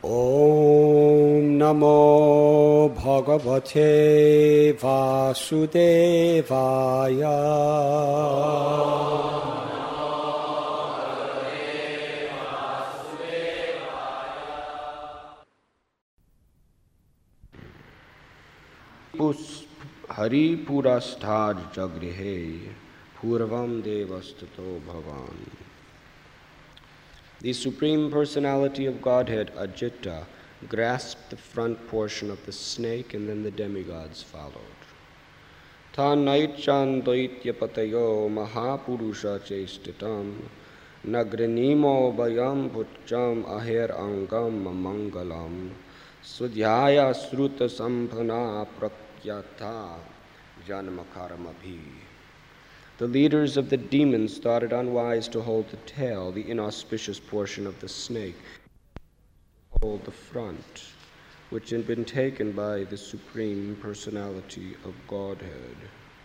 Om Namo Bhagavate Vasudevaya. Hari Purasthad Jagrihe Purvam Devastato Bhavan. The Supreme Personality of Godhead, Ajita, grasped the front portion of the snake, and then the demigods followed. Tanaichan Daityapatayo Mahapurusha Chestitam Nagranimo Bayam Pucham Aher Angam Mangalam Sudhyaya Sruta Sampana Prakyata Janamakaramapi. The leaders of the demons thought it unwise to hold the tail, the inauspicious portion of the snake, hold the front, which had been taken by the Supreme Personality of Godhead.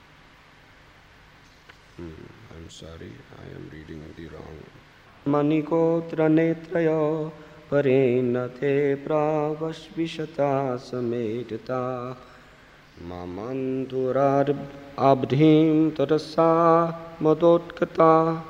I'm sorry, I am reading the wrong. Manikotra netrayo parenate pravashvishata sametita Mamanturad abdhim tarasa madotkata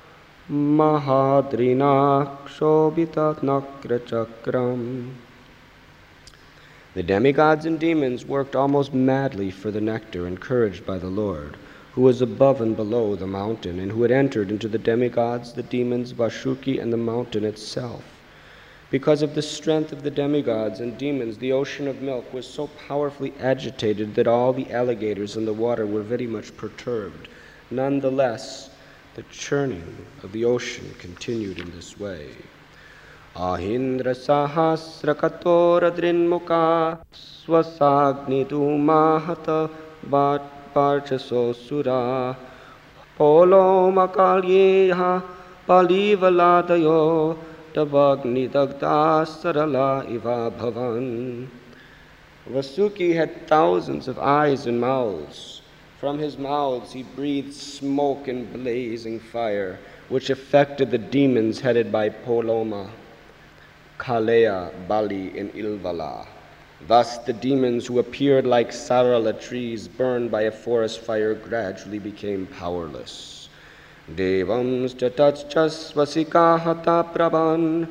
mahadrina kshobita nakra chakram. The demigods and demons worked almost madly for the nectar, encouraged by the Lord, who was above and below the mountain, and who had entered into the demigods, the demons, Vashuki, and the mountain itself. Because of the strength of the demigods and demons, the ocean of milk was so powerfully agitated that all the alligators in the water were very much perturbed. Nonetheless, the churning of the ocean continued in this way. Ahindra sahasrakatora drinmuka swasagnitu mahata parchaso sura polo makalyeha palivaladayo Tavagni dagda sarala iva bhavan. Vasuki had thousands of eyes and mouths. From his mouths he breathed smoke and blazing fire, which affected the demons headed by Poloma, Kalea, Bali, and Ilvala. Thus the demons, who appeared like sarala trees burned by a forest fire, gradually became powerless. Devam statachas vasikahata prabhan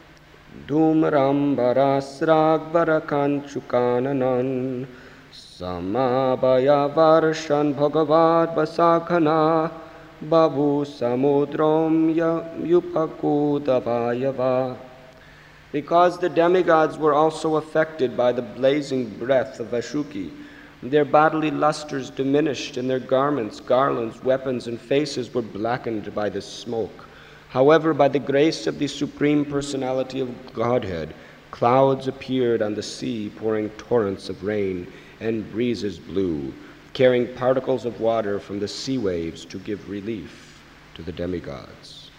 Dhumrambarasragvarakanchukananan Samabaya varshan bhagavad vasakhana Babu samudrom yupakudavayava. Because the demigods were also affected by the blazing breath of Vashuki, their bodily lustres diminished, and their garments, garlands, weapons, and faces were blackened by the smoke. However, by the grace of the Supreme Personality of Godhead, clouds appeared on the sea, pouring torrents of rain, and breezes blew, carrying particles of water from the sea waves to give relief to the demigods.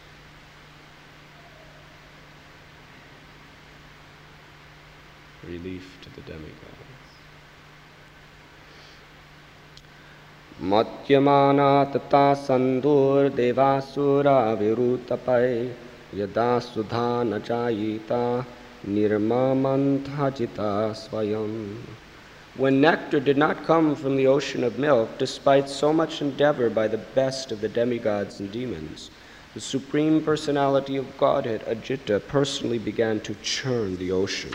Relief to the demigods. Matyamana tata sandur devasura virutapai yada sudha nachayita nirmamanthajita swayam. When nectar did not come from the ocean of milk, despite so much endeavor by the best of the demigods and demons, the Supreme Personality of Godhead, Ajita, personally began to churn the ocean.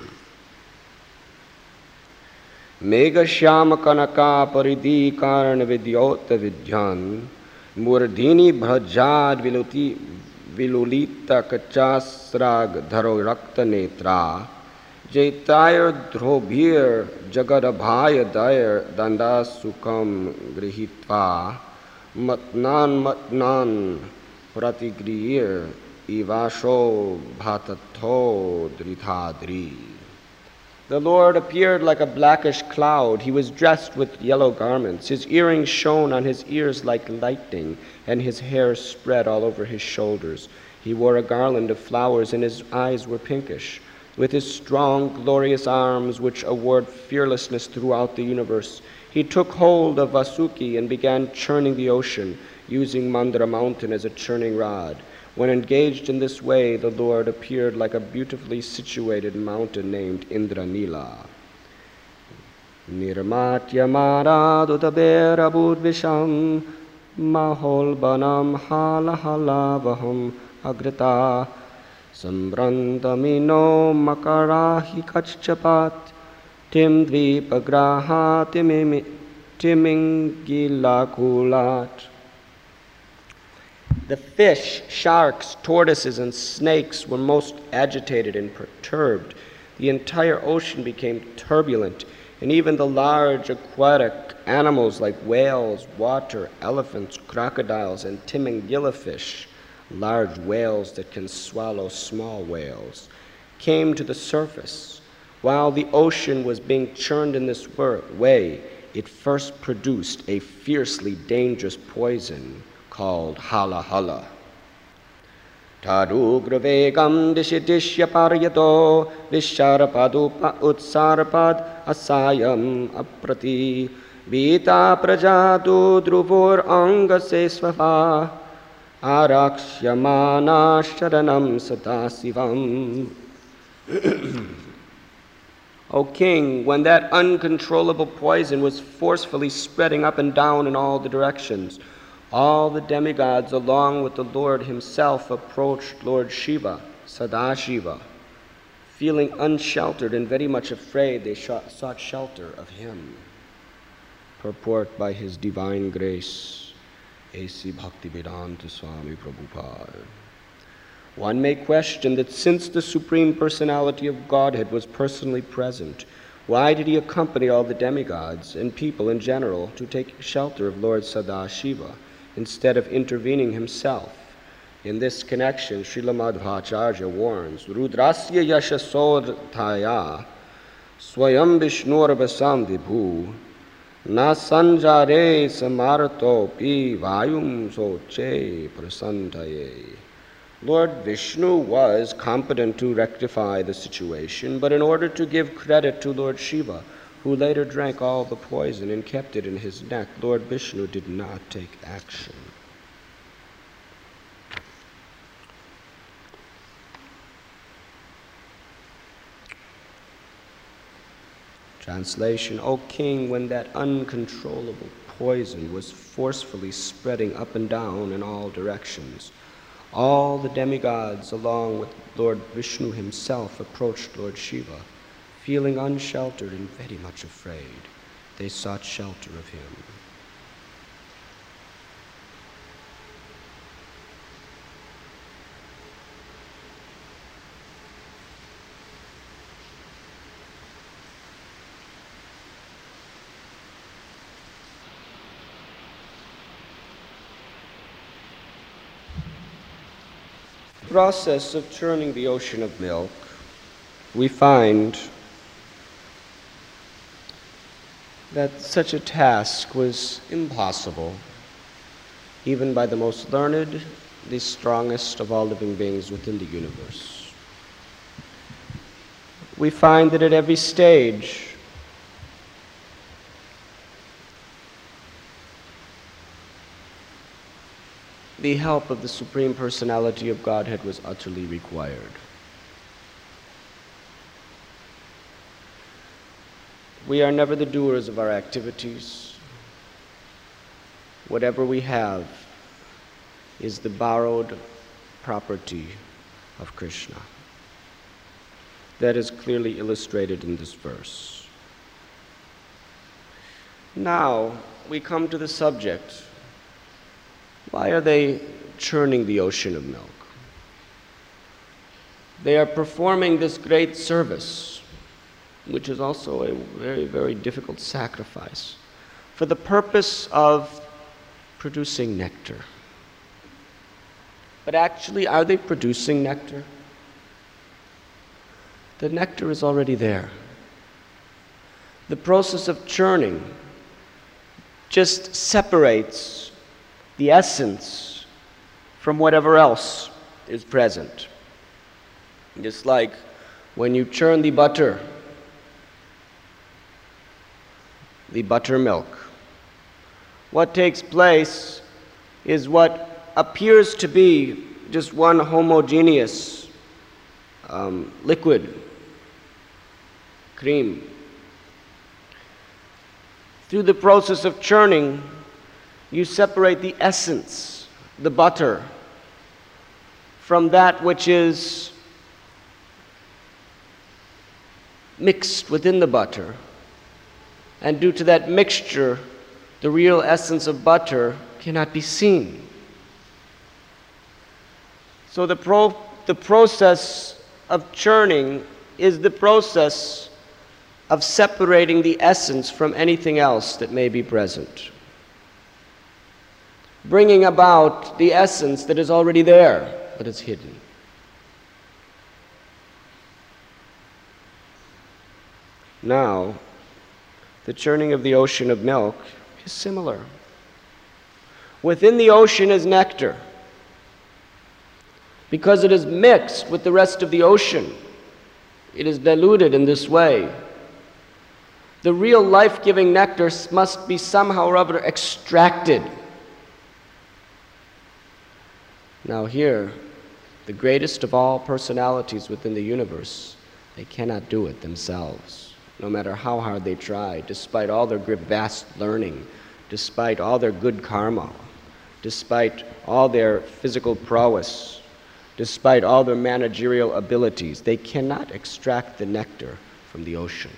Mega Shyama Kanaka Paridhi Karna Vidyota Vidyan Murdhini Bhrajad Vilulita Kachasrag Dharo Rakta Netra Jaitayar Dhrobhir Jagadabhaya Dayar Danda Sukam Grihitva Matnan Pratigrir Ivasho Bhatato Drithadri. The Lord appeared like a blackish cloud. He was dressed with yellow garments. His earrings shone on his ears like lightning, and his hair spread all over his shoulders. He wore a garland of flowers, and his eyes were pinkish. With his strong, glorious arms, which award fearlessness throughout the universe, he took hold of Vasuki and began churning the ocean, using Mandara mountain as a churning rod. When engaged in this way, the Lord appeared like a beautifully situated mountain named Indranila. Nirmatya maradudabera budvisham maholbanam halahalavaham agrita sambrandamino makarahi kachchapat tim dvipagraha timingilakulat. The fish, sharks, tortoises, and snakes were most agitated and perturbed. The entire ocean became turbulent, and even the large aquatic animals like whales, water, elephants, crocodiles, and timingila fish, large whales that can swallow small whales, came to the surface. While the ocean was being churned in this way, it first produced a fiercely dangerous poison called hala hala. Tadugravegam dishidishya paryato visharpadupa utsarpad asayam aprati vita prajatu druvur angase svaha arakshyamana sharanam sadasivam. O king, when that uncontrollable poison was forcefully spreading up and down in all the directions, all the demigods, along with the Lord himself, approached Lord Shiva, Sadashiva. Feeling unsheltered and very much afraid, they sought shelter of him. Purport by His Divine Grace, A.C. Bhaktivedanta Swami Prabhupada. One may question that since the Supreme Personality of Godhead was personally present, why did he accompany all the demigods and people in general to take shelter of Lord Sadashiva instead of intervening himself? In this connection, Srila Madhvacharya warns, Rudrasya yashasodhaya swayam vishnurvasam vibhu na sanjare samarto pi vayum soche prasantaye. Lord Vishnu was competent to rectify the situation, but in order to give credit to Lord Shiva, who later drank all the poison and kept it in his neck, Lord Vishnu did not take action. Translation, O king, when that uncontrollable poison was forcefully spreading up and down in all directions, all the demigods, along with Lord Vishnu himself, approached Lord Shiva. Feeling unsheltered and very much afraid, they sought shelter of him. Process of churning the ocean of milk, we find that such a task was impossible, even by the most learned, the strongest of all living beings within the universe. We find that at every stage, the help of the Supreme Personality of Godhead was utterly required. We are never the doers of our activities. Whatever we have is the borrowed property of Krishna. That is clearly illustrated in this verse. Now, we come to the subject. Why are they churning the ocean of milk? They are performing this great service, which is also a very, very difficult sacrifice, for the purpose of producing nectar. But actually, are they producing nectar? The nectar is already there. The process of churning just separates the essence from whatever else is present. Just like when you churn the buttermilk, what takes place is what appears to be just one homogeneous liquid, cream. Through the process of churning, you separate the essence, the butter, from that which is mixed within the butter. And due to that mixture, the real essence of butter cannot be seen. So the process of churning is the process of separating the essence from anything else that may be present. Bringing about the essence that is already there, but is hidden. Now, the churning of the ocean of milk is similar. Within the ocean is nectar. Because it is mixed with the rest of the ocean, it is diluted in this way. The real life-giving nectar must be somehow or other extracted. Now here, the greatest of all personalities within the universe, they cannot do it themselves, no matter how hard they try, despite all their vast learning, despite all their good karma, despite all their physical prowess, despite all their managerial abilities. They cannot extract the nectar from the ocean.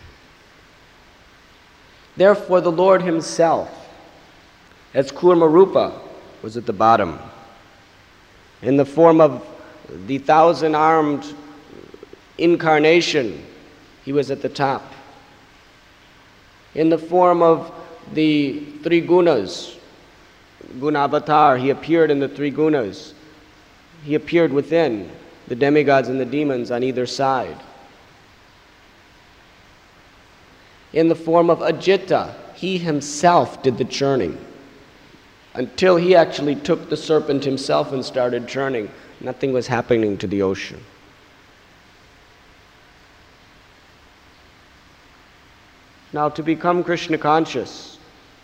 Therefore, the Lord himself, as Kurmarupa, was at the bottom. In the form of the 1,000-armed incarnation, he was at the top. In the form of the three gunas, Gunavatar, he appeared in the three gunas. He appeared within the demigods and the demons on either side. In the form of Ajita, he himself did the churning. Until he actually took the serpent himself and started churning, nothing was happening to the ocean. Now, to become Krishna conscious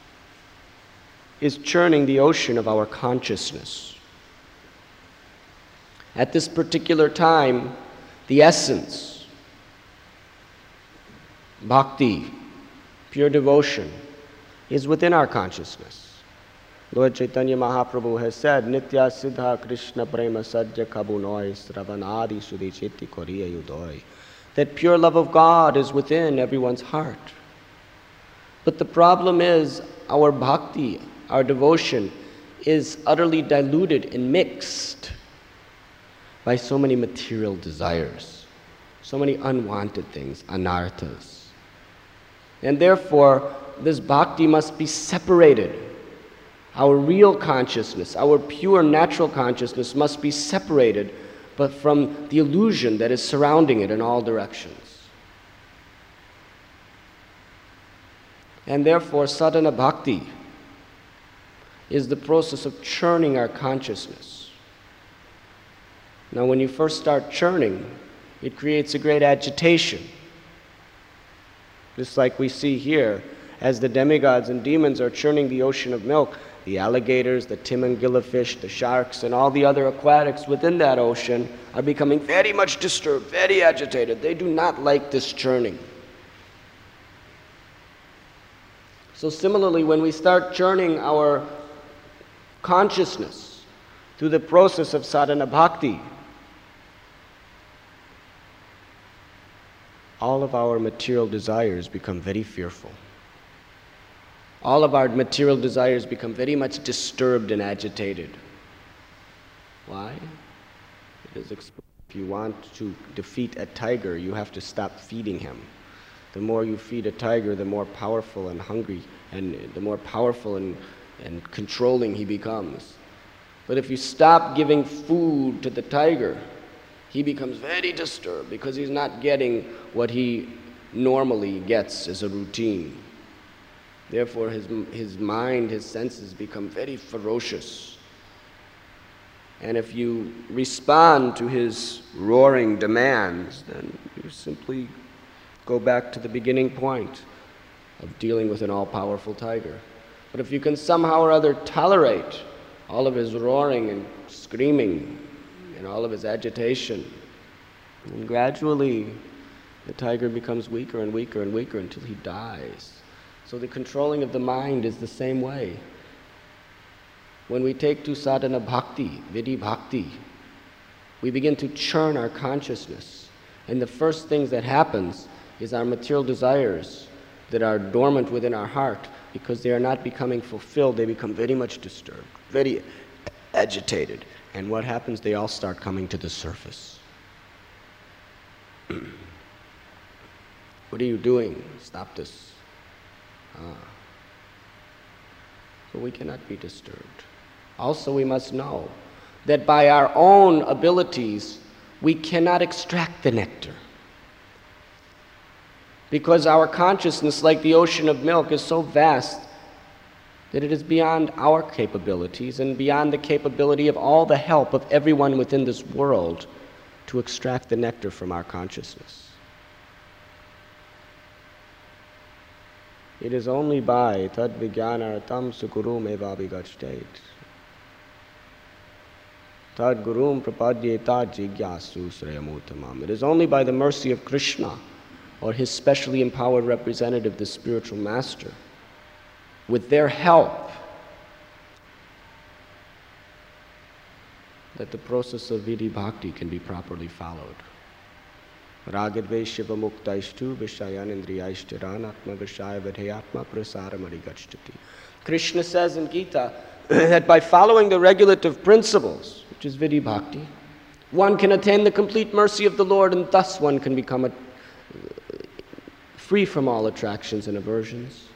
is churning the ocean of our consciousness. At this particular time, the essence, bhakti, pure devotion, is within our consciousness. Lord Chaitanya Mahaprabhu has said, Nitya Siddha Krishna Prema Sajja Kabunoi Sravanadi Sudichiti Koriya Yudoi, that pure love of God is within everyone's heart. But the problem is our bhakti, our devotion, is utterly diluted and mixed by so many material desires, so many unwanted things, anarthas. And therefore, this bhakti must be separated. Our real consciousness, our pure natural consciousness must be separated, but from the illusion that is surrounding it in all directions. And therefore, sadhana bhakti is the process of churning our consciousness. Now, when you first start churning, it creates a great agitation. Just like we see here, as the demigods and demons are churning the ocean of milk, the alligators, the timangilla fish, the sharks, and all the other aquatics within that ocean are becoming very much disturbed, very agitated. They do not like this churning. So similarly, when we start churning our consciousness through the process of sadhana bhakti, all of our material desires become very fearful. All of our material desires become very much disturbed and agitated. Why? Because if you want to defeat a tiger, you have to stop feeding him. The more you feed a tiger, the more powerful and hungry, and the more powerful and controlling he becomes. But if you stop giving food to the tiger, he becomes very disturbed because he's not getting what he normally gets as a routine. Therefore, his mind, his senses become very ferocious. And if you respond to his roaring demands, then you simply go back to the beginning point of dealing with an all-powerful tiger. But if you can somehow or other tolerate all of his roaring and screaming and all of his agitation. And gradually, the tiger becomes weaker and weaker and weaker until he dies. So the controlling of the mind is the same way. When we take to sadhana bhakti, vidhi bhakti, we begin to churn our consciousness. And the first things that happens is our material desires that are dormant within our heart, because they are not becoming fulfilled, they become very much disturbed, very agitated. And what happens? They all start coming to the surface. What are you doing? Stop this. So we cannot be disturbed. Also, we must know that by our own abilities, we cannot extract the nectar. Because our consciousness, like the ocean of milk, is so vast that it is beyond our capabilities and beyond the capability of all the help of everyone within this world to extract the nectar from our consciousness. It is only by tad vijnanaratam sugurum evabhigachtet. Tad gurum prapadyeta jigyasu sreyamuttamam. It is only by the mercy of Krishna, or his specially empowered representative, the spiritual master, with their help, that the process of vidhi bhakti can be properly followed. Ragadve shiva muktaishtu vishayan indriyaishtiran atma vishaya vidhayatma prasaramari gachtati. Krishna says in Gita that by following the regulative principles, which is vidhi bhakti, one can attain the complete mercy of the Lord, and thus one can become free from all attractions and aversions.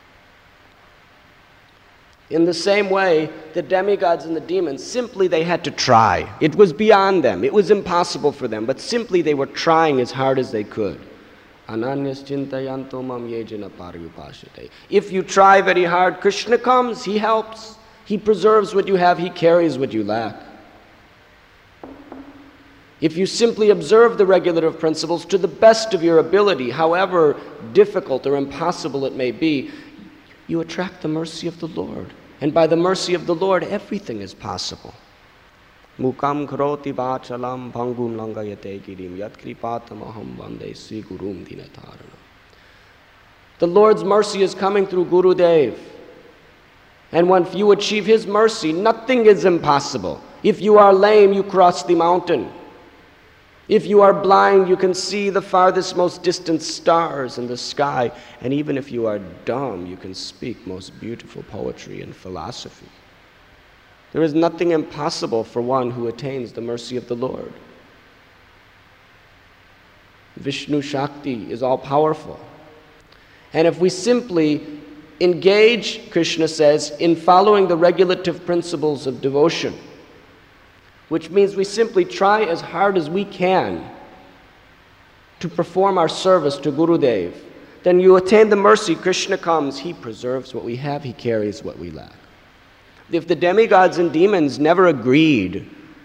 In the same way, the demigods and the demons, simply they had to try. It was beyond them. It was impossible for them, but simply they were trying as hard as they could. Ananyas chintayanto mam yejana paryupashate. If you try very hard, Krishna comes, he helps. He preserves what you have, he carries what you lack. If you simply observe the regulative principles to the best of your ability, however difficult or impossible it may be, you attract the mercy of the Lord. And by the mercy of the Lord, everything is possible. Mukam karoti vachalam bhangum langayate girim yat kripatam aham vande sri gurum dinatarana. The Lord's mercy is coming through Gurudev. And when you achieve his mercy, nothing is impossible. If you are lame, you cross the mountain. If you are blind, you can see the farthest, most distant stars in the sky. And even if you are dumb, you can speak most beautiful poetry and philosophy. There is nothing impossible for one who attains the mercy of the Lord. Vishnu Shakti is all-powerful. And if we simply engage, Krishna says, in following the regulative principles of devotion, which means we simply try as hard as we can to perform our service to Gurudev, then you attain the mercy. Krishna comes, he preserves what we have, he carries what we lack. If the demigods and demons never agreed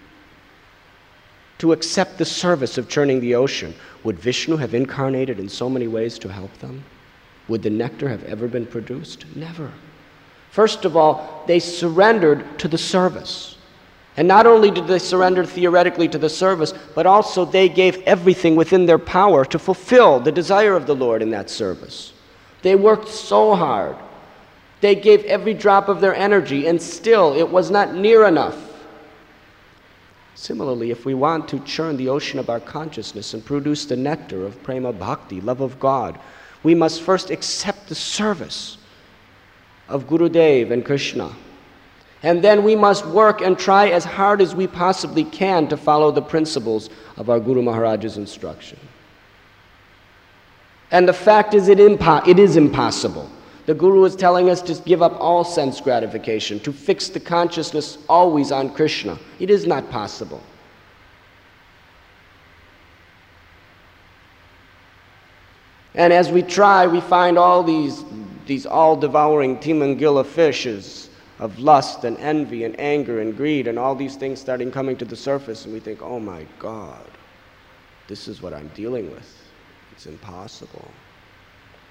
to accept the service of churning the ocean, would Vishnu have incarnated in so many ways to help them? Would the nectar have ever been produced? Never. First of all, they surrendered to the service. And not only did they surrender theoretically to the service, but also they gave everything within their power to fulfill the desire of the Lord in that service. They worked so hard. They gave every drop of their energy, and still it was not near enough. Similarly, if we want to churn the ocean of our consciousness and produce the nectar of prema bhakti, love of God, we must first accept the service of Gurudev and Krishna. And then we must work and try as hard as we possibly can to follow the principles of our Guru Maharaj's instruction. And the fact is, it is impossible. The Guru is telling us to give up all sense gratification, to fix the consciousness always on Krishna. It is not possible. And as we try, we find all these all-devouring Timangila fishes of lust and envy and anger and greed and all these things coming to the surface, and we think, oh my God, this is what I'm dealing with. It's impossible.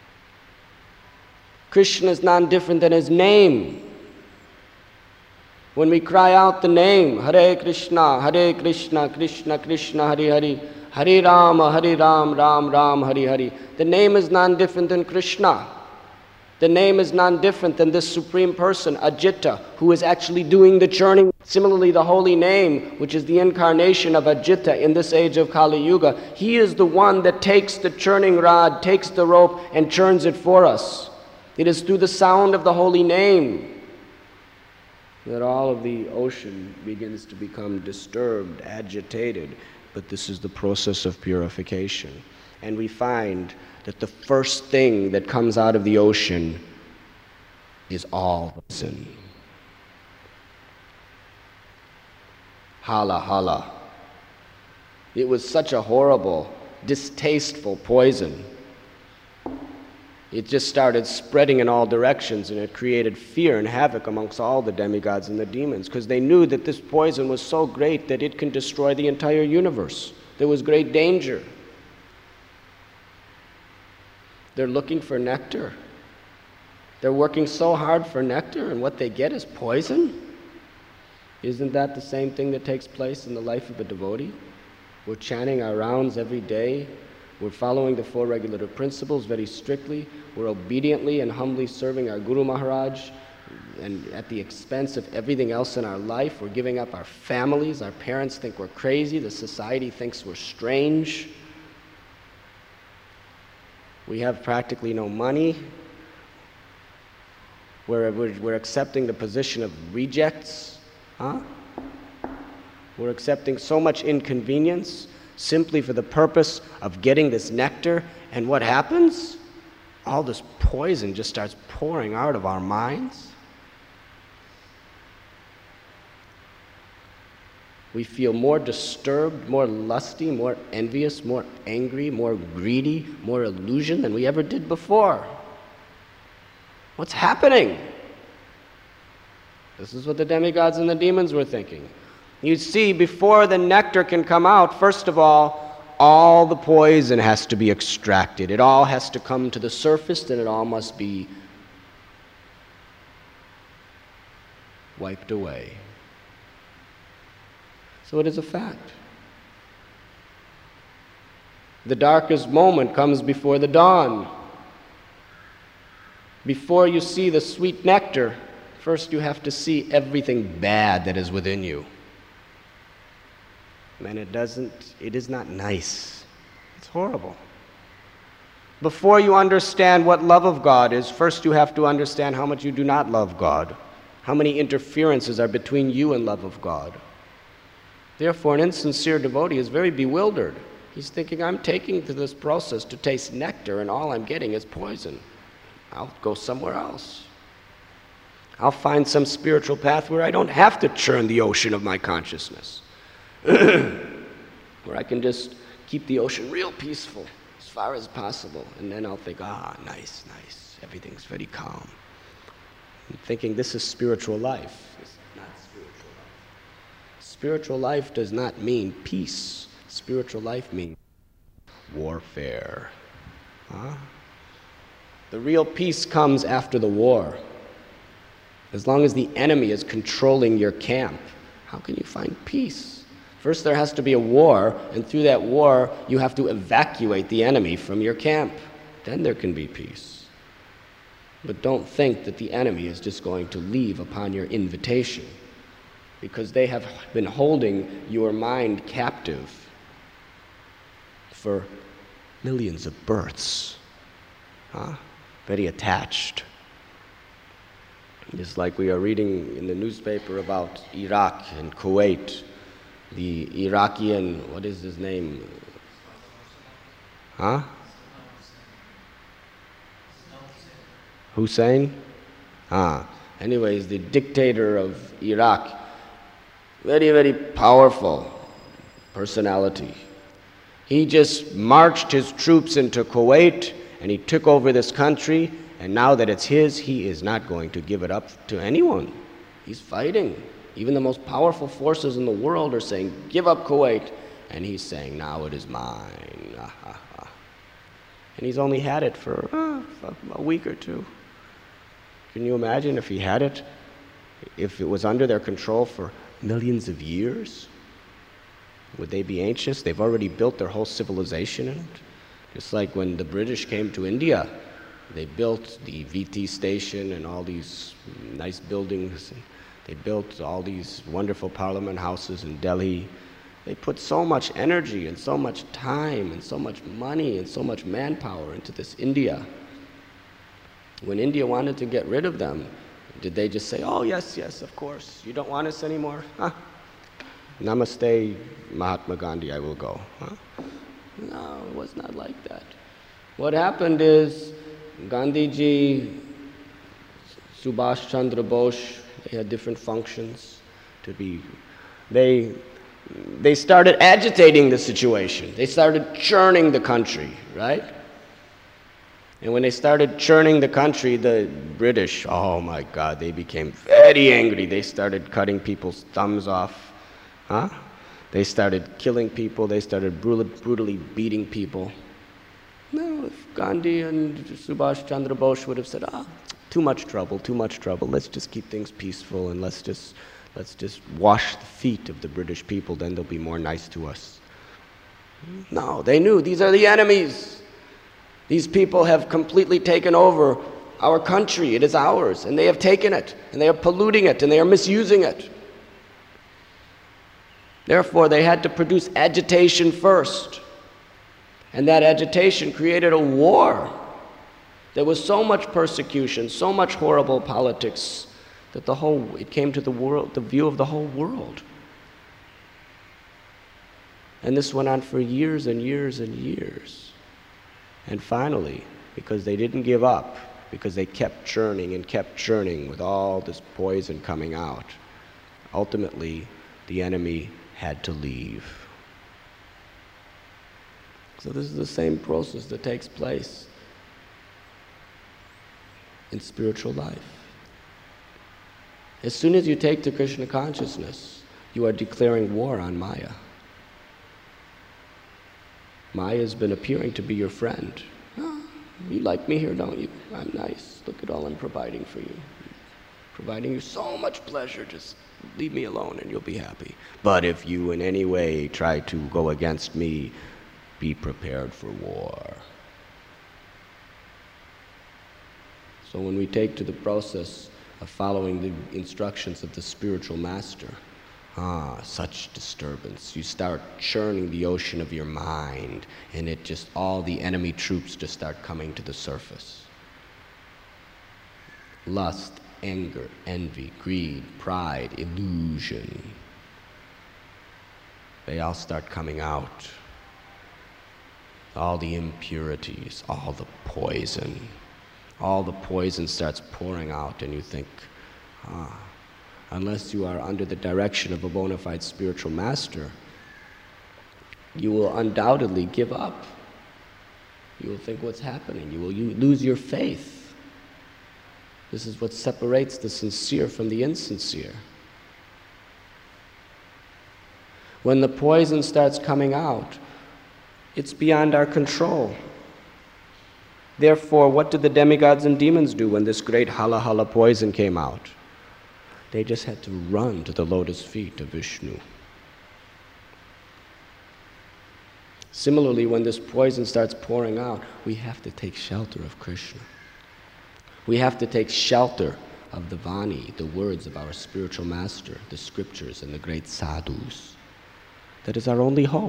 Krishna is none different than his name. When we cry out the name, Hare Krishna, Krishna Krishna, Hare Hare, Hare Ram, Ram Ram, Hare Hare, the name is none different than Krishna. The name is none different than this Supreme Person, Ajita, who is actually doing the churning. Similarly, the holy name, which is the incarnation of Ajita in this age of Kali Yuga, he is the one that takes the churning rod, takes the rope, and churns it for us. It is through the sound of the holy name that all of the ocean begins to become disturbed, agitated. But this is the process of purification. And we find that the first thing that comes out of the ocean is all sin. Hala hala. It was such a horrible, distasteful poison. It just started spreading in all directions, and it created fear and havoc amongst all the demigods and the demons, because they knew that this poison was so great that it can destroy the entire universe. There was great danger. They're looking for nectar. They're working so hard for nectar, and what they get is poison. Isn't that the same thing that takes place in the life of a devotee? We're chanting our rounds every day. We're following the four regulative principles very strictly. We're obediently and humbly serving our Guru Maharaj, and at the expense of everything else in our life. We're giving up our families. Our parents think we're crazy. The society thinks we're strange. We have practically no money. We're accepting the position of rejects. We're accepting so much inconvenience simply for the purpose of getting this nectar. And what happens? All this poison just starts pouring out of our minds. We feel more disturbed, more lusty, more envious, more angry, more greedy, more illusion than we ever did before. What's happening? This is what the demigods and the demons were thinking. You see, before the nectar can come out, first of all the poison has to be extracted. It all has to come to the surface, and it all must be wiped away. So it is a fact. The darkest moment comes before the dawn. Before you see the sweet nectar, first you have to see everything bad that is within you. And it is not nice. It's horrible. Before you understand what love of God is, first you have to understand how much you do not love God, how many interferences are between you and love of God. Therefore, an insincere devotee is very bewildered. He's thinking, I'm taking to this process to taste nectar, and all I'm getting is poison. I'll go somewhere else. I'll find some spiritual path where I don't have to churn the ocean of my consciousness, where I can just keep the ocean real peaceful as far as possible. And then I'll think, nice, everything's very calm. I'm thinking this is spiritual life. It's not spiritual life. Spiritual life does not mean peace. Spiritual life means warfare. The real peace comes after the war. As long as the enemy is controlling your camp, how can you find peace? First there has to be a war, and through that war you have to evacuate the enemy from your camp. Then there can be peace. But don't think that the enemy is just going to leave upon your invitation, because they have been holding your mind captive for millions of births. Very attached. Just like we are reading in the newspaper about Iraq and Kuwait, the Iraqi, what is his name? Hussein? Anyways, the dictator of Iraq, very, very powerful personality. He just marched his troops into Kuwait, and he took over this country, and now that it's his, he is not going to give it up to anyone. He's fighting. Even the most powerful forces in the world are saying, give up Kuwait. And he's saying, now it is mine. And he's only had it for a week or two. Can you imagine if he had it if it was under their control for millions of years, would they be anxious? They've already built their whole civilization in it. Just like when the British came to India, they built the VT station and all these nice buildings. They built all these wonderful parliament houses in Delhi. They put so much energy and so much time and so much money and so much manpower into this India. When India wanted to get rid of them, did they just say, oh, yes, yes, of course, you don't want us anymore? Huh? Namaste, Mahatma Gandhi, I will go. Huh? No, it was not like that. What happened is Gandhiji, Subhash Chandra Bose, they had different functions to be. They started agitating the situation. They started churning the country, right? And when they started churning the country, the British, oh my God, they became very angry. They started cutting people's thumbs off. Huh? They started killing people. They started brutally beating people. No, if Gandhi and Subhash Chandra Bose would have said, too much trouble, let's just keep things peaceful and let's just wash the feet of the British people, then they'll be more nice to us. No, they knew these are the enemies. These people have completely taken over our country. It is ours, and they have taken it, and they are polluting it, and they are misusing it. Therefore, they had to produce agitation first. And that agitation created a war. There was so much persecution, so much horrible politics, that it came to the view of the whole world. And this went on for years and years and years. And finally, because they didn't give up, because they kept churning with all this poison coming out, ultimately the enemy had to leave. So this is the same process that takes place in spiritual life. As soon as you take to Krishna consciousness, you are declaring war on Maya. Maya has been appearing to be your friend. Oh, you like me here, don't you? I'm nice. Look at all I'm providing for you. Providing you so much pleasure. Just leave me alone and you'll be happy. But if you in any way try to go against me, be prepared for war. So when we take to the process of following the instructions of the spiritual master, such disturbance. You start churning the ocean of your mind, and all the enemy troops just start coming to the surface. Lust, anger, envy, greed, pride, illusion. They all start coming out. All the impurities, all the poison. All the poison starts pouring out, and you think, unless you are under the direction of a bona fide spiritual master, you will undoubtedly give up. You will think, what's happening? You lose your faith. This is what separates the sincere from the insincere. When the poison starts coming out, it's beyond our control. Therefore, what did the demigods and demons do when this great hala hala poison came out? They just had to run to the lotus feet of Vishnu. Similarly, when this poison starts pouring out, we have to take shelter of Krishna. We have to take shelter of the Vani, the words of our spiritual master, the scriptures and the great sadhus. That is our only hope.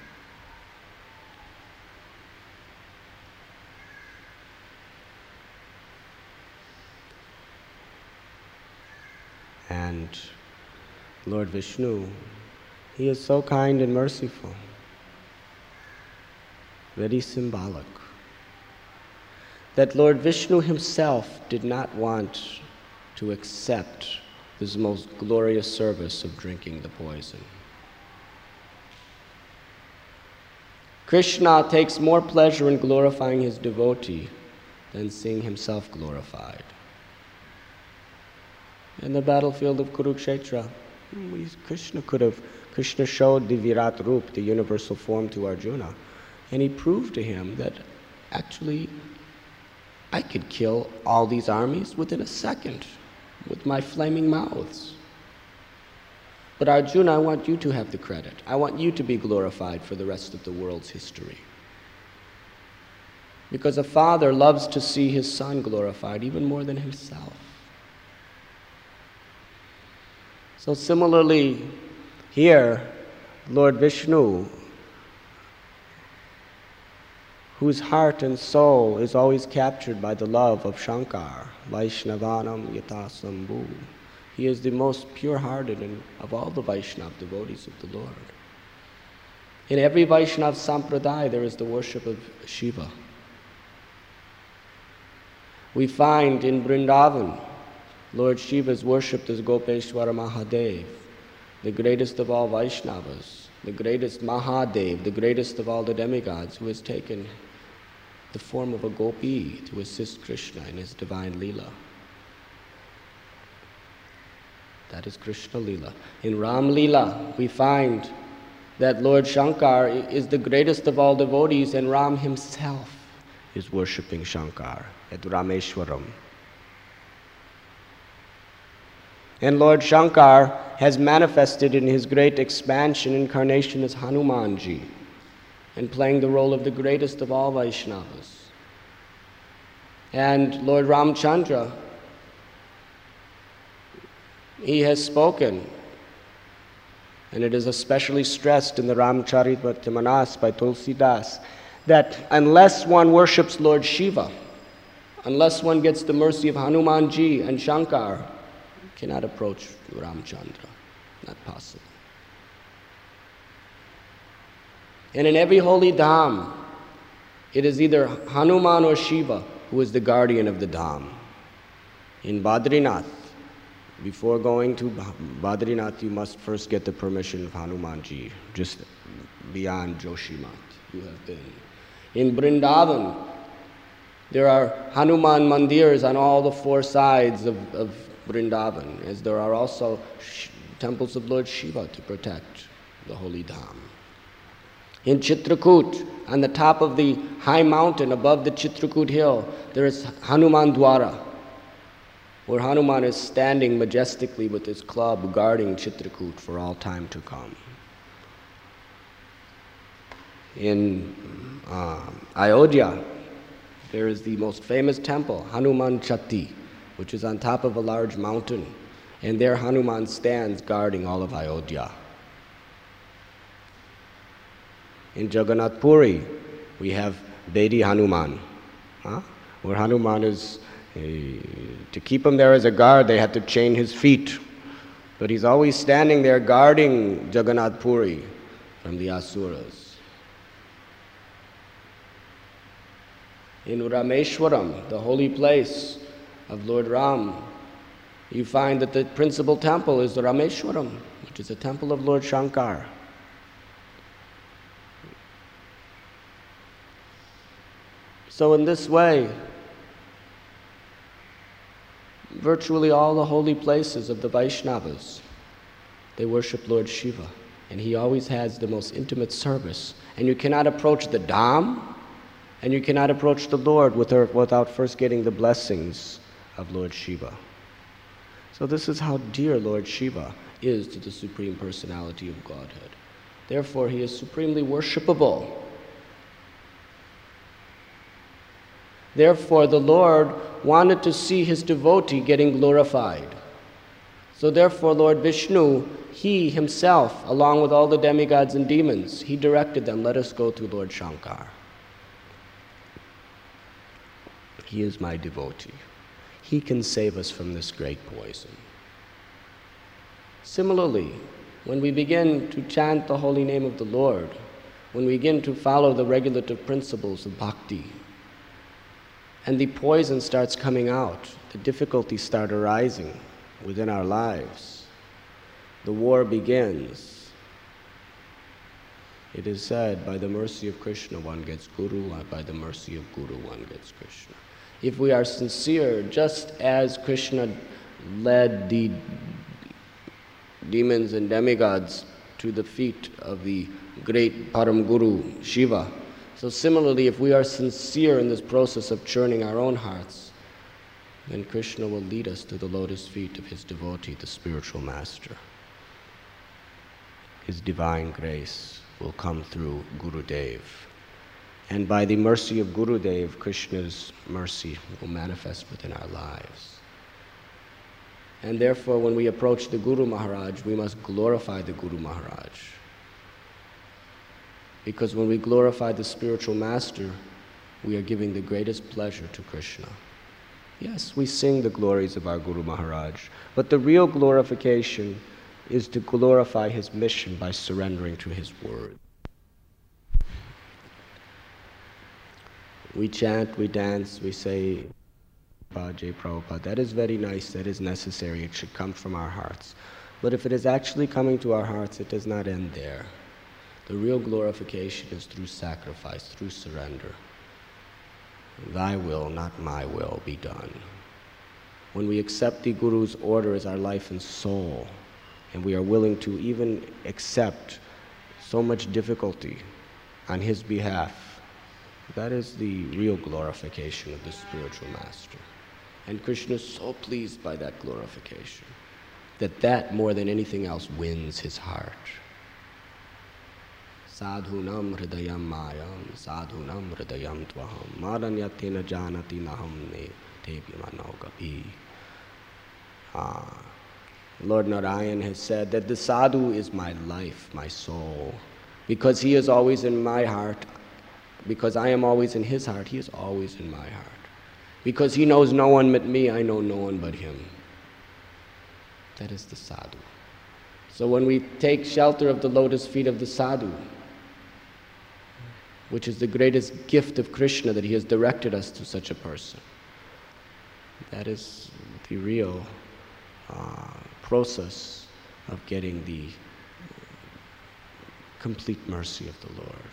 And Lord Vishnu, he is so kind and merciful, very symbolic, that Lord Vishnu himself did not want to accept this most glorious service of drinking the poison. Krishna takes more pleasure in glorifying his devotee than seeing himself glorified. In the battlefield of Kurukshetra, Krishna showed the Virat Rup, the universal form, to Arjuna, and he proved to him that actually I could kill all these armies within a second. with my flaming mouths. But Arjuna, I want you to have the credit. I want you to be glorified for the rest of the world's history. Because a father loves to see his son glorified even more than himself. So similarly, here, Lord Vishnu, whose heart and soul is always captured by the love of Shankar, Vaishnavanam Yatasambhu. He is the most pure-hearted of all the Vaishnava devotees of the Lord. In every Vaishnava sampradaya, there is the worship of Shiva. We find in Vrindavan, Lord Shiva is worshipped as Gopeshwara Mahadev, the greatest of all Vaishnavas, the greatest Mahadev, the greatest of all the demigods, who has taken the form of a gopi to assist Krishna in his divine Leela. That is Krishna Leela. In Ram Leela, we find that Lord Shankar is the greatest of all devotees, and Ram himself is worshipping Shankar at Rameshwaram. And Lord Shankar has manifested in his great expansion incarnation as Hanumanji, and playing the role of the greatest of all Vaishnavas. And Lord Ramchandra, he has spoken, and it is especially stressed in the Ramcharitmanas by Tulsidas, that unless one worships Lord Shiva, unless one gets the mercy of Hanumanji and Shankar, cannot approach Ramchandra. Not possible. And in every holy dham, it is either Hanuman or Shiva who is the guardian of the dham. In Badrinath, before going to Badrinath, you must first get the permission of Hanumanji, just beyond Joshimath you have been. In Vrindavan, there are Hanuman mandirs on all the four sides of Vrindavan, as there are also temples of Lord Shiva to protect the holy dham. In Chitrakoot, on the top of the high mountain above the Chitrakoot hill, there is Hanuman Dwara, where Hanuman is standing majestically with his club guarding Chitrakoot for all time to come. In Ayodhya, there is the most famous temple, Hanuman Chatti, which is on top of a large mountain, and there Hanuman stands guarding all of Ayodhya. In Jagannath Puri, we have Bedi Hanuman, where Hanuman is, to keep him there as a guard, they had to chain his feet. But he's always standing there guarding Jagannath Puri from the Asuras. In Rameshwaram, the holy place of Lord Ram, you find that the principal temple is the Rameshwaram, which is a temple of Lord Shankar. So in this way, virtually all the holy places of the Vaishnavas, they worship Lord Shiva, and he always has the most intimate service. And you cannot approach the Dham, and you cannot approach the Lord without first getting the blessings of Lord Shiva. So this is how dear Lord Shiva is to the Supreme Personality of Godhead. Therefore, he is supremely worshipable. Therefore, the Lord wanted to see his devotee getting glorified. So therefore, Lord Vishnu, he himself, along with all the demigods and demons, he directed them, let us go to Lord Shankar. He is my devotee. He can save us from this great poison. Similarly, when we begin to chant the holy name of the Lord, when we begin to follow the regulative principles of bhakti, and the poison starts coming out, the difficulties start arising within our lives, the war begins. It is said, by the mercy of Krishna one gets Guru, and by the mercy of Guru one gets Krishna. If we are sincere, just as Krishna led the demons and demigods to the feet of the great Param Guru, Shiva, so similarly, if we are sincere in this process of churning our own hearts, then Krishna will lead us to the lotus feet of his devotee, the spiritual master. His divine grace will come through Gurudev. And by the mercy of Gurudev, Krishna's mercy will manifest within our lives. And therefore, when we approach the Guru Maharaj, we must glorify the Guru Maharaj. Because when we glorify the spiritual master, we are giving the greatest pleasure to Krishna. Yes, we sing the glories of our Guru Maharaj, but the real glorification is to glorify his mission by surrendering to his word. We chant, we dance, we say, Jai Prabhupada. That is very nice, that is necessary, it should come from our hearts. But if it is actually coming to our hearts, it does not end there. The real glorification is through sacrifice, through surrender. Thy will, not my will, be done. When we accept the Guru's order as our life and soul, and we are willing to even accept so much difficulty on his behalf, that is the real glorification of the spiritual master. And Krishna is so pleased by that glorification, that more than anything else wins his heart. Sadhunam hridayam mayam, sadhunam hridayam tvaham, maranyatina janati naham ne tebhyamano gapi. Lord Narayan has said that the sadhu is my life, my soul. Because he is always in my heart, because I am always in his heart, he is always in my heart. Because he knows no one but me, I know no one but him. That is the sadhu. So when we take shelter of the lotus feet of the sadhu, which is the greatest gift of Krishna, that he has directed us to such a person, that is the real process of getting the complete mercy of the Lord.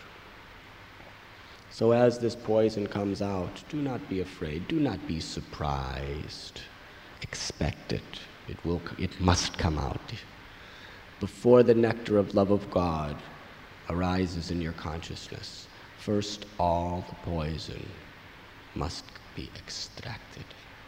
So as this poison comes out, do not be afraid, do not be surprised. Expect it. It must come out. Before the nectar of love of God arises in your consciousness, first all the poison must be extracted.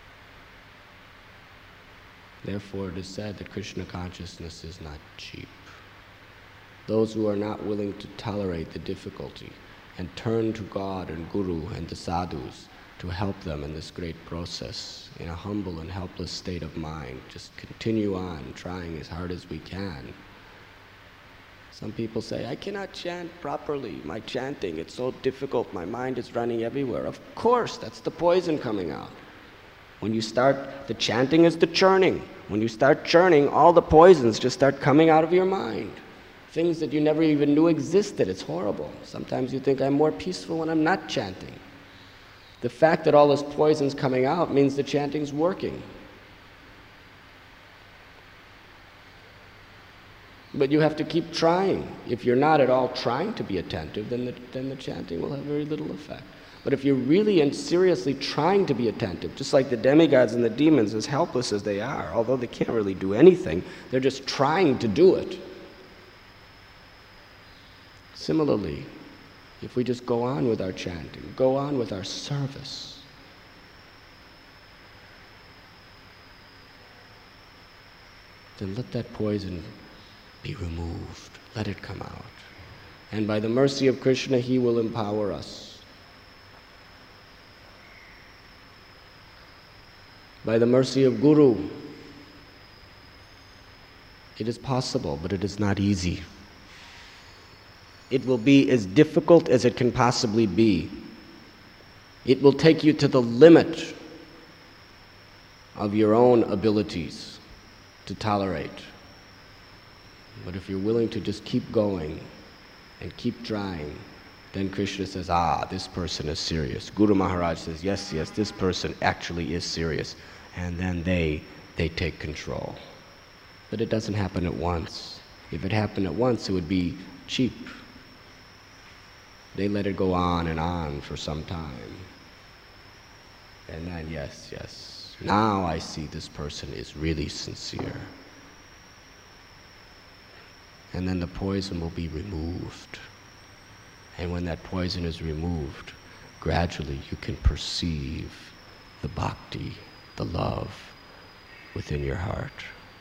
Therefore, it is said that Krishna consciousness is not cheap. Those who are not willing to tolerate the difficulty and turn to God and Guru and the sadhus to help them in this great process, in a humble and helpless state of mind, just continue on trying as hard as we can. Some people say, I cannot chant properly. My chanting, it's so difficult. My mind is running everywhere. Of course, that's the poison coming out. When you start, the chanting is the churning. When you start churning, all the poisons just start coming out of your mind. Things that you never even knew existed. It's horrible. Sometimes you think I'm more peaceful when I'm not chanting. The fact that all this poison's coming out means the chanting's working. But you have to keep trying. If you're not at all trying to be attentive, then the chanting will have very little effect. But if you're really and seriously trying to be attentive, just like the demigods and the demons, as helpless as they are, although they can't really do anything, they're just trying to do it. Similarly, if we just go on with our chanting, go on with our service, then let that poison be removed. Let it come out. And by the mercy of Krishna, he will empower us. By the mercy of Guru, it is possible, but it is not easy. It will be as difficult as it can possibly be. It will take you to the limit of your own abilities to tolerate. But if you're willing to just keep going and keep trying, then Krishna says, this person is serious. Guru Maharaj says, yes, this person actually is serious. And then they take control. But it doesn't happen at once. If it happened at once, it would be cheap. They let it go on and on for some time. And then, yes, now I see this person is really sincere. And then the poison will be removed. And when that poison is removed, gradually you can perceive the bhakti the love within your heart.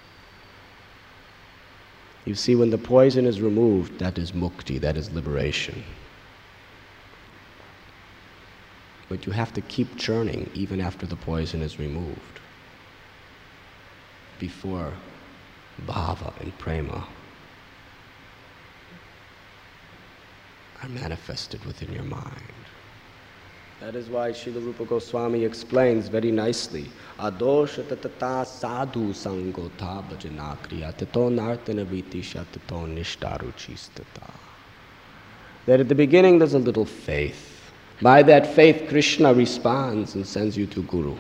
You see, when the poison is removed, that is mukti, that is liberation. But you have to keep churning even after the poison is removed, before bhava and prema are manifested within your mind. That is why Srila Rupa Goswami explains very nicely, adosha tatata sadhu sangota bhajanakriya tato nartana vitisha tato nishtaruchistata. That at the beginning there's a little faith. By that faith, Krishna responds and sends you to Guru.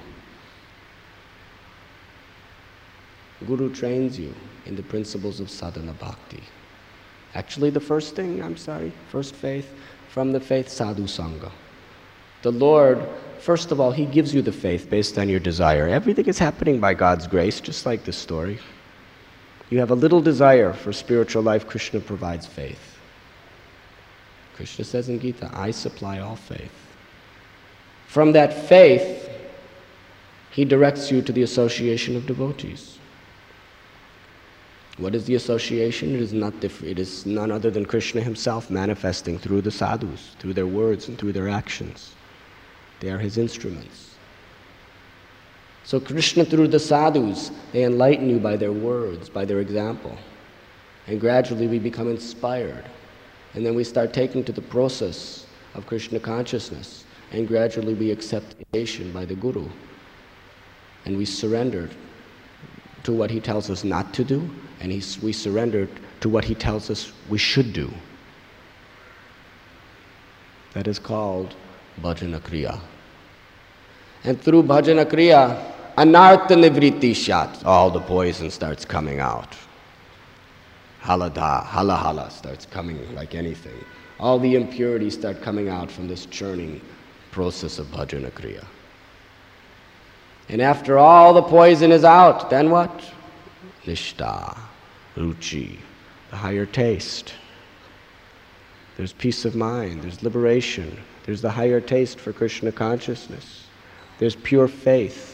Guru trains you in the principles of sadhana bhakti. Actually, the first faith, from the faith, sadhu sangha. The Lord, first of all, He gives you the faith based on your desire. Everything is happening by God's grace, just like this story. You have a little desire for spiritual life, Krishna provides faith. Krishna says in Gita, I supply all faith. From that faith, He directs you to the association of devotees. What is the association? It is not different. It is none other than Krishna Himself manifesting through the sadhus, through their words and through their actions. They are His instruments. So Krishna, through the sadhus, they enlighten you by their words, by their example. And gradually we become inspired. And then we start taking to the process of Krishna consciousness. And gradually we accept initiation by the Guru. And we surrender to what he tells us not to do, and we surrender to what he tells us we should do. That is called bhajana kriya. And through bhajana kriya, anartha nivritti shat, all the poison starts coming out. Halada, hala starts coming like anything. All the impurities start coming out from this churning process of bhajana kriya. And after all the poison is out, then what? Nishta, ruchi, the higher taste. There's peace of mind, there's liberation, there's the higher taste for Krishna consciousness, there's pure faith.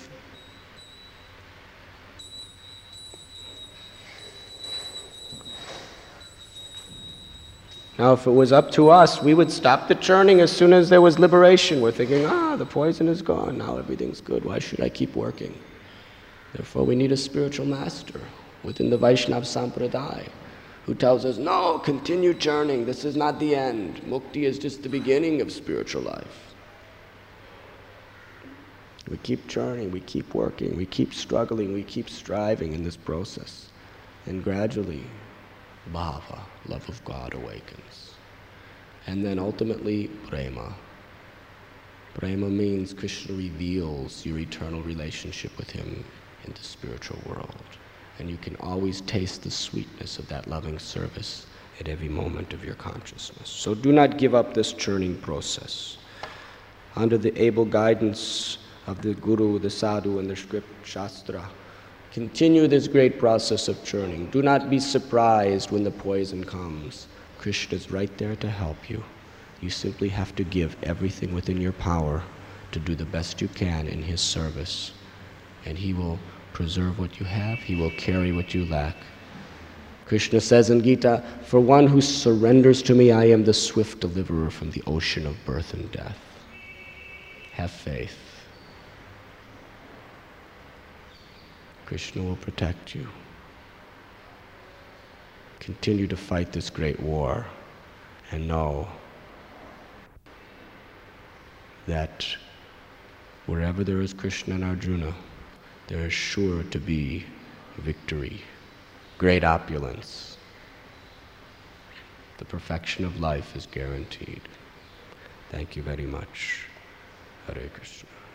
Now, if it was up to us, we would stop the churning as soon as there was liberation. We're thinking, the poison is gone, now everything's good, why should I keep working? Therefore, we need a spiritual master within the Vaishnava Sampradaya who tells us, no, continue churning, this is not the end. Mukti is just the beginning of spiritual life. We keep churning, we keep working, we keep struggling, we keep striving in this process. And gradually, bhava, love of God, awakens. And then ultimately, prema. Prema means Krishna reveals your eternal relationship with Him in the spiritual world. And you can always taste the sweetness of that loving service at every moment of your consciousness. So do not give up this churning process. Under the able guidance of the Guru, the Sadhu, and the script Shastra, continue this great process of churning. Do not be surprised when the poison comes. Krishna is right there to help you. You simply have to give everything within your power to do the best you can in His service. And He will preserve what you have, He will carry what you lack. Krishna says in Gita, for one who surrenders to me, I am the swift deliverer from the ocean of birth and death. Have faith. Krishna will protect you. Continue to fight this great war and know that wherever there is Krishna and Arjuna, there is sure to be victory, great opulence. The perfection of life is guaranteed. Thank you very much. Hare Krishna.